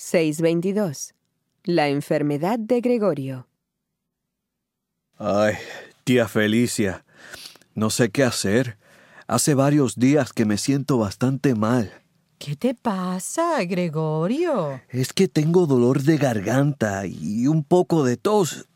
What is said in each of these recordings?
622. La enfermedad de Gregorio. Ay, tía Felicia, no sé qué hacer. Hace varios días que me siento bastante mal. ¿Qué te pasa, Gregorio? Es que tengo dolor de garganta y un poco de tos.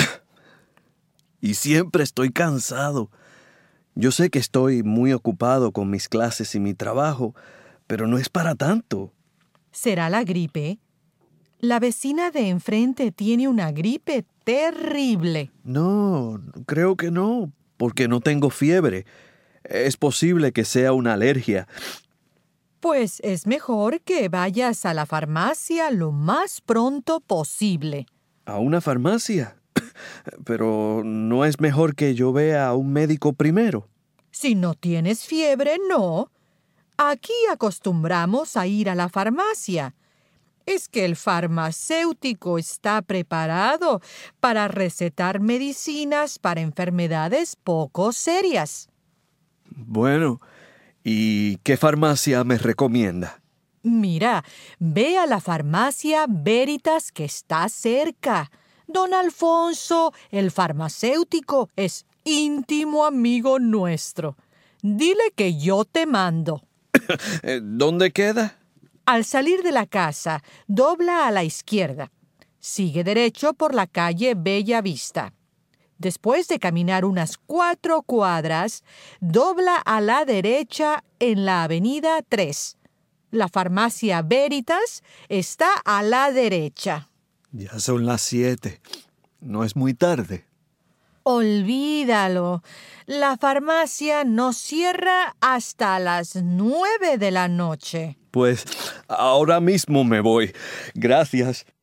Y siempre estoy cansado. Yo sé que estoy muy ocupado con mis clases y mi trabajo, pero no es para tanto. ¿Será la gripe? La vecina de enfrente tiene una gripe terrible. No, creo que no, porque no tengo fiebre. Es posible que sea una alergia. Pues es mejor que vayas a la farmacia lo más pronto posible. ¿A una farmacia? Pero ¿no es mejor que yo vea a un médico primero? Si no tienes fiebre, no. Aquí acostumbramos a ir a la farmacia. Es que el farmacéutico está preparado para recetar medicinas para enfermedades poco serias. Bueno, ¿y qué farmacia me recomienda? Mira, ve a la farmacia Veritas que está cerca. Don Alfonso, el farmacéutico, es íntimo amigo nuestro. Dile que yo te mando. ¿Dónde queda? Al salir de la casa, dobla a la izquierda. Sigue derecho por la calle Bella Vista. Después de caminar unas 4 cuadras, dobla a la derecha en la avenida 3. La farmacia Veritas está a la derecha. Ya son las 7. No es muy tarde. Olvídalo. La farmacia no cierra hasta las 9 de la noche. Pues ahora mismo me voy. Gracias.